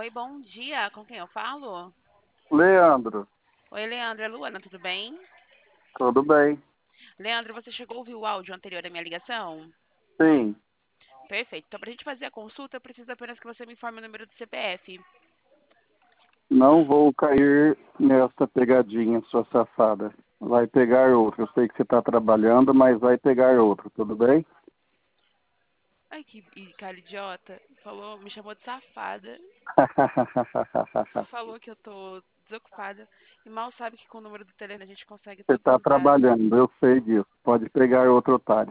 Oi, bom dia. Com quem eu falo? Leandro, Oi, Leandro. É Luana, tudo bem? tudo bem? Leandro, você chegou a ouvir o áudio anterior da minha ligação? Sim, Perfeito. Então, para a gente fazer a consulta, eu preciso apenas que você me informe o número do CPF. não vou cair nessa pegadinha, sua safada. Vai pegar outro. Eu sei que você está trabalhando, mas vai pegar outro, tudo bem? Ai, que cara idiota. Falou, me chamou de safada. Falou que eu tô desocupada. E mal sabe que com o número do telefone a gente consegue Você todos está os dados. trabalhando, eu sei disso. Pode pegar outro otário.